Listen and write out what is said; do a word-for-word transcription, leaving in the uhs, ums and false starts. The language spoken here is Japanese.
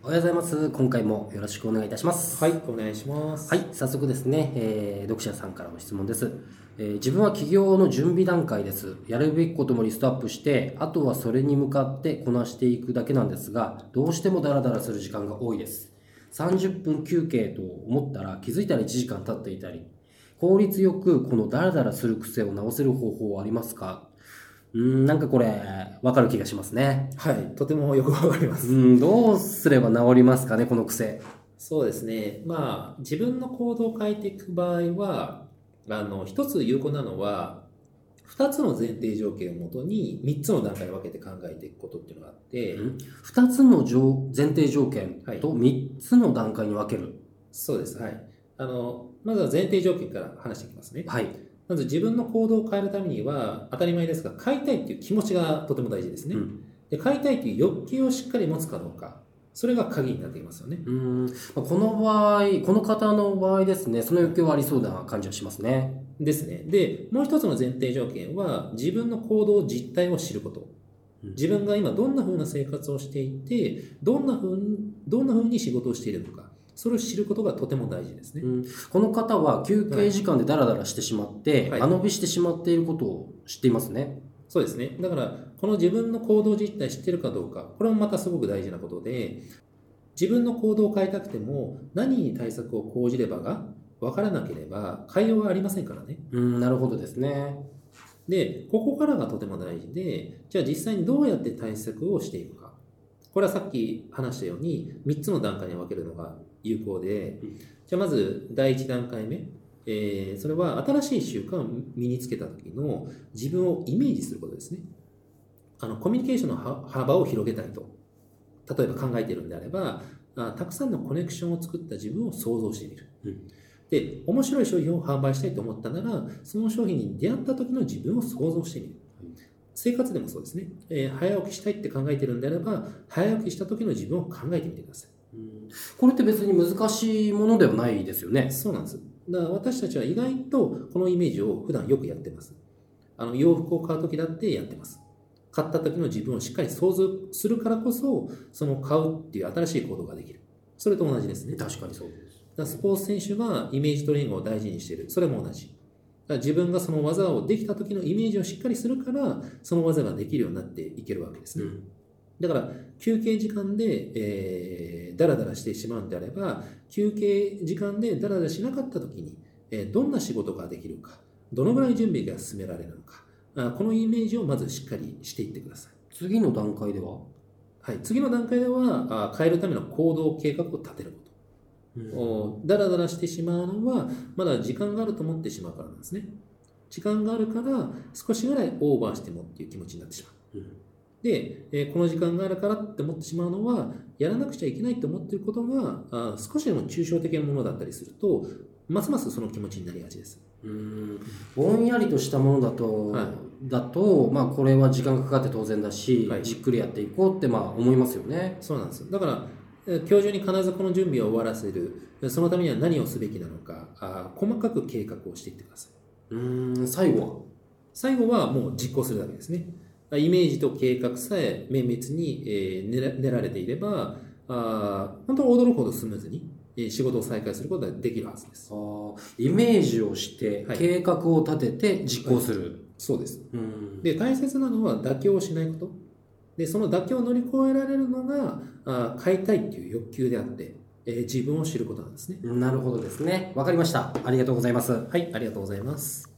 おはようございます。今回もよろしくお願いいたします。 はい、お願いします。 はい、早速ですね、えー読者さんからの質問です、えー自分は起業の準備段階です。やるべきこともリストアップして、あとはそれに向かってこなしていくだけなんですが、どうしてもダラダラする時間が多いです。さんじゅっぷん休憩と思ったら気づいたらいちじかん経っていたり、効率よくこのダラダラする癖を直せる方法はありますか？うーん、なんかこれ、わかる気がしますね。 はい、とてもよくわかりまうす。 ん、どうすれば治りますかね、この癖。 そうですね。まあ、自分の行動を変えていく場合は、あの、一つ有効なのは、二つの前提条件をもとに三つの段階を分けて考えていくことっていうのがあって、 ふたつの条前提条件はいとみっつの段階に分ける。 そうです。はい。あの、まずは前提条件から話していきますね。 はい。 まず自分の行動を変えるためには、当たり前ですが、変えたいっていう気持ちがとても大事ですね。 うんで、変えたいという欲求をしっかり持つかどうか、それが鍵になってきますよね。 うーんまあこの場合、この方の場合ですね、その欲求はありそうな感じはしますね。 ですね。で、もう一つの前提条件は、自分の行動実態を知ること。 うん自分が今どんな風な生活をしていて、どんな風に、どんな風に仕事をしているのか、それを知ることがとても大事ですね。 うんこの方は休憩時間でダラダラしてしまって、 はい間延びしてしまっていることを知っていますね。 そうですね。だから、この自分の行動実態知ってるかどうか、これもまたすごく大事なことで、自分の行動を変えたくても、何に対策を講じればが分からなければ、変えようがありませんからね。 うんなるほどですね。 で、ここからがとても大事で、じゃあ実際にどうやって対策をしていくか。これはさっき話したように、みっつの段階に分けるのが有効で、じゃあまずだいいち段階目。えーそれは新しい習慣を身につけた時の自分をイメージすることですね。あのコミュニケーションのは幅を広げたいと。例えば考えているんであれば、あたくさんのコネクションを作った自分を想像してみる。 うんで、面白い商品を販売したいと思ったなら、その商品に出会った時の自分を想像してみる。生活でもそうですね、えー早起きしたいって考えているんであれば、早起きした時の自分を考えてみてください。 うんこれって別に難しいものではないですよね。 そうなんです。だから私たちは意外とこのイメージを普段よくやってます。あの洋服を買う時だってやってます。買った時の自分をしっかり想像するからこそ、その買うっていう新しい行動ができる。それと同じですね。 確かにそうです。 だからスポーツ選手がイメージトレーニングを大事にしている。それも同じ。だから自分がその技をできた時のイメージをしっかりするから、その技ができるようになっていけるわけですね。 うんだから休憩時間で、えー、ダラダラしてしまうんであれば、休憩時間でダラダラしなかった時に、えーどんな仕事ができるか、どのぐらい準備が進められるのか、あこのイメージをまずしっかりしていってください。 次の段階では、 はい、次の段階では、あ変えるための行動計画を立てること。 うんおダラダラしてしまうのは、まだ時間があると思ってしまうからなんですね。時間があるから、少しぐらいオーバーしてもっていう気持ちになってしまう。 うんで、えーこの時間があるからって思ってしまうのは、やらなくちゃいけないと思っていることが、あ少しでも抽象的なものだったりすると、ますますその気持ちになりがちです。 うーんぼんやりとしたものだと、 はだと、まあ、これは時間がかかって当然だし、 はいじっくりやっていこうってまあ思いますよね。 そうなんですよ。だから、えー今日中に必ずこの準備を終わらせる。そのためには何をすべきなのか、あ細かく計画をしていってください。 うーん最後最後はもう実行するだけですね。イメージと計画さえ綿密に、えー練ら練られていれば、あー本当に驚くほどスムーズに、えー仕事を再開することができるはずです。 はあイメージをしてはい計画を立てて実行する、 そうです。 うーんで、大切なのは妥協をしないこと。で、その妥協を乗り越えられるのが、あー変えたいっていう欲求であって、えー自分を知ることなんですね。 なるほどですね。わかりました。ありがとうございます。 はい、ありがとうございます。